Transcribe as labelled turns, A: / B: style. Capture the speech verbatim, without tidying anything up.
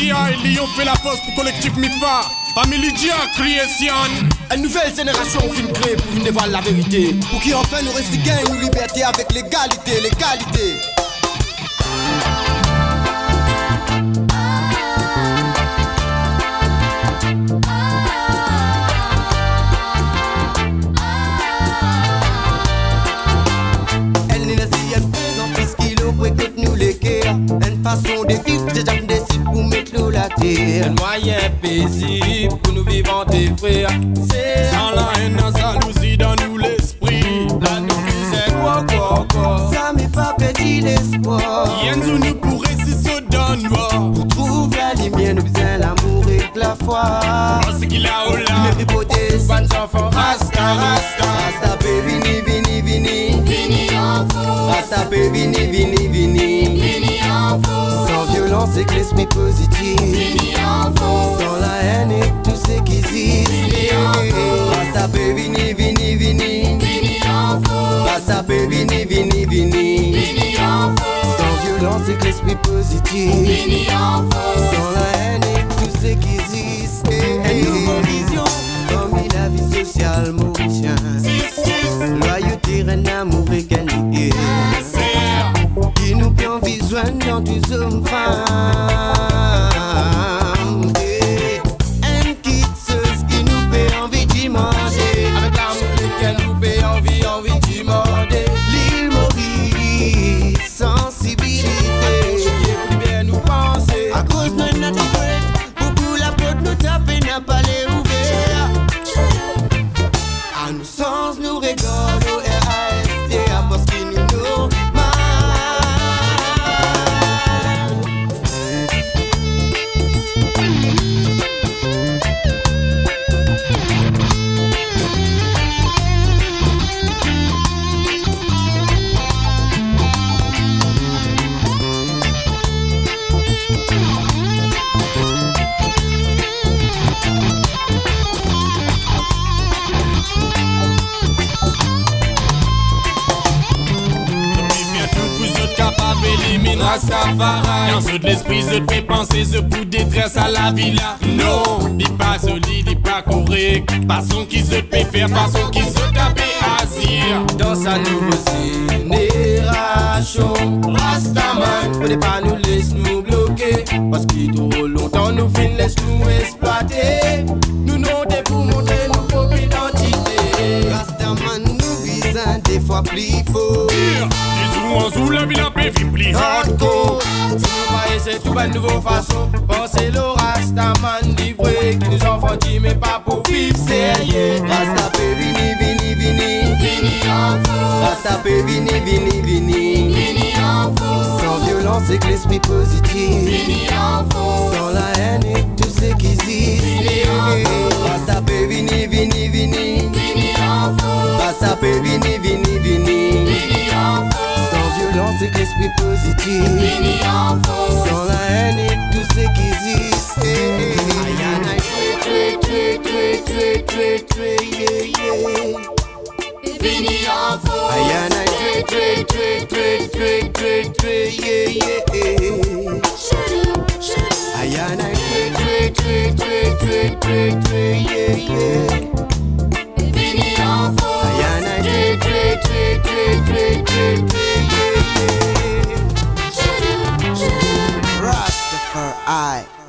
A: Dia et Lyon fait la pause pour collectif Mifa. Famille Dia Creation.
B: Une nouvelle génération fin créée pour nous dévoiler la vérité. Pour qui enfin nous reste gagne nos libertés avec l'égalité, l'égalité. Elle n'est la sienne faisant puisqu'il aurait que nous les guerres. Une façon de vivre, j'ai déjà décidé pour mettre l'eau la terre.
C: Un moyen paisible pour nous vivre entre frères. C'est
A: sans la haine, la jalousie dans nous l'esprit.
C: La nous c'est quoi, quoi, quoi.
B: Ça m'est pas perdu l'espoir.
A: Yenzo nous pourrait si se donne.
B: Pour trouver la lumière, nous besoin l'amour et de la foi.
A: Parce qu'il a au là.
B: Mais beauté,
C: bonnes enfants, Rasta, Rasta.
B: Rasta, baby, vini, vini, vini.
D: Vini en faux.
B: Rasta, baby, vini, vini, vini.
D: Vini en faux.
B: Sans violence et que l'esprit positif.
D: Vini en faux.
B: Sans la haine et tout ce qui existe.
D: Vini en faux.
B: Rasta, baby, vini, vini, vini.
D: Vini en faux.
B: Rasta, baby, vini, vini, vini.
D: Vini en faux.
B: Sans violence et que l'esprit positif.
D: Vini en faux.
B: Sans la haine et tout ce qui existe. Une nouvelle vision parmi la vie sociale mauricienne. Loyauté, un amour égalité. Qui nous prend besoin dans tous hommes femmes. Un kit sauce qui nous fait envie d'y manger.
C: Avec l'amour lequel nous fait envie, envie d'y morder.
B: L'île Maurice, sensibilité.
C: Qui bien nous penser.
B: À cause de notre poète, beaucoup la porte nous tape et n'a pas les ouvert. À nos sens, nous rigolons au R A S T A parce qu'il nous nous mal.
A: Rastafari. Dans ce de l'esprit, je te fais penser, ce bout de détresse à la villa. Non, dis pas solide, dis pas correct. Façon qui se fait faire, façon qui se tape asir.
C: Dans sa nouvelle génération, Rastaman, peut pas nous laisse nous bloquer. Parce qu'il trop longtemps nous fin laisse nous exploiter. Nous n'ont des pour montrer nos propres identités.
B: Rastaman nous vise des fois plus fort.
A: En sous la ville, la paix vit plus hardcore.
C: C'est tout une nouvelle façon. Pensez le Rastaman livré qui nous enfantit mais pas pour vivre sérieux.
B: Rasta pe vini, vini, vini.
D: Vini en faux.
B: Rasta pe vini, vini, vini.
D: Vini en faux.
B: Sans violence et que l'esprit positif.
D: Vini en faux.
B: Sans la haine et tout ce qui existe.
D: Vini en faux.
B: Rasta pe vini, vini, vini.
D: Vini en faux.
B: Rasta pe vini, vini, vini.
D: Vini en faux.
B: Violence et que l'esprit positif.
D: Vini en faux.
B: Sans la haine et tout ce qui existe. Ayana, tué, tué, tué, tué, tué, tué, yeah, yeah.
D: Vini en faux.
B: Ayana, tué, tué, tué, tué, tué, tué, tué, yeah, yeah. Ayana, tué, tué, tué, tué, tué, tué, tué, yeah, yeah.
D: Vini en faux.
B: Ayana, tué, tué, tué, tué, tué, tué, tué. Rastafari.